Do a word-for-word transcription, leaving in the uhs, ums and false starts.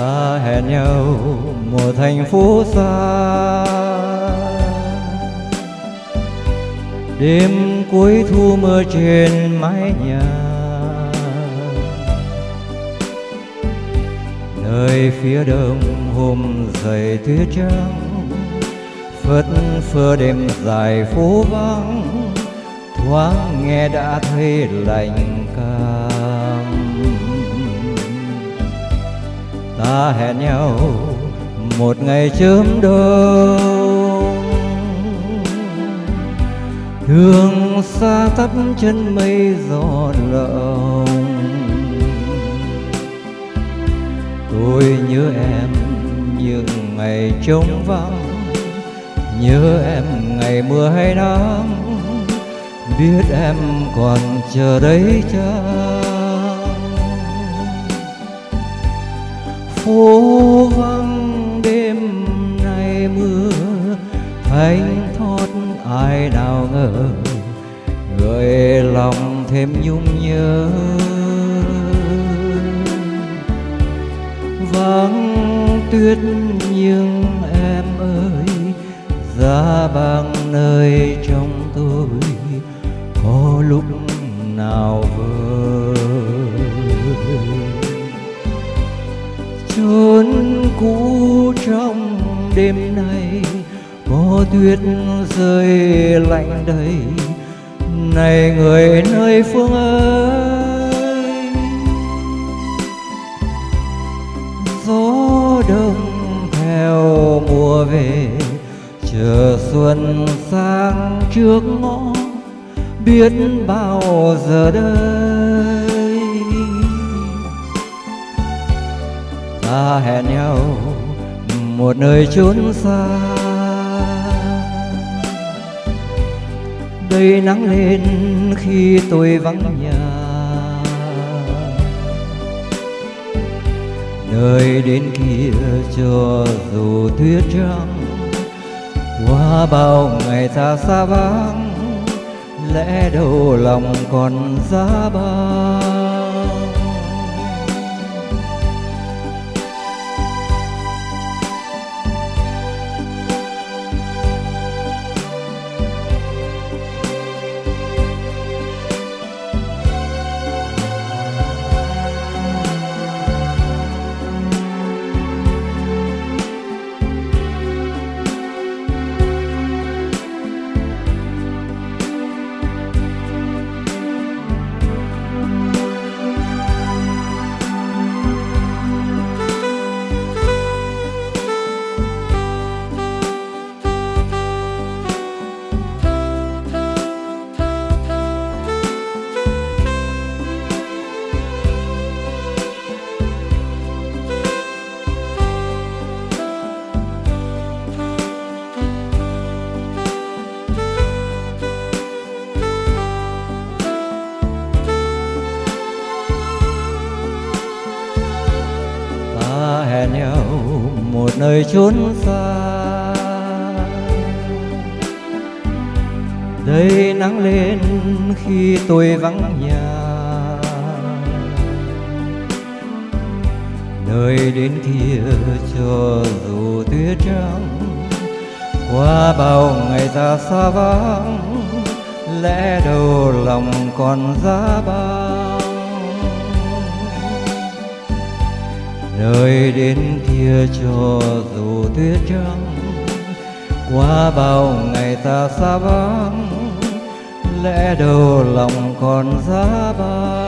Ta hẹn nhau một thành phố xa, đêm cuối thu mưa trên mái nhà, nơi phía đông hôm dày tuyết trắng, phất phơ đêm dài phố vắng, thoáng nghe đã thấy lạnh cam. Ta hẹn nhau một ngày chớm đông, đường xa tắp chân mây gió lộng. Tôi nhớ em những ngày trống vắng, nhớ em ngày mưa hay nắng, biết em còn chờ đấy chăng. Phố vắng đêm nay mưa thánh thót, ai nào ngờ gợi lòng thêm nhung nhớ. Vắng tuyết nhưng em ơi, giá băng nơi trong tôi có lúc nào vơi. Chốn cũ trong đêm nay có tuyết rơi lạnh đầy, này người nơi phương ơi. Gió đông theo mùa về, chờ xuân sang trước ngõ, biết bao giờ đây. Ta hẹn nhau một nơi chốn xa, đây nắng lên khi tôi vắng nhà, nơi đến kia cho dù tuyết trắng. Qua bao ngày ta xa vắng, lẽ đâu lòng còn giá băng. Hẹn nhau một nơi chốn xa, đây nắng lên khi tôi vắng nhà, nơi đến kia cho dù tuyết trắng. Qua bao ngày ta xa vắng, lẽ đâu lòng còn giá băng. Nơi đến kia cho dù tuyết trắng, qua bao ngày ta xa vắng, lẽ đâu lòng còn giá băng.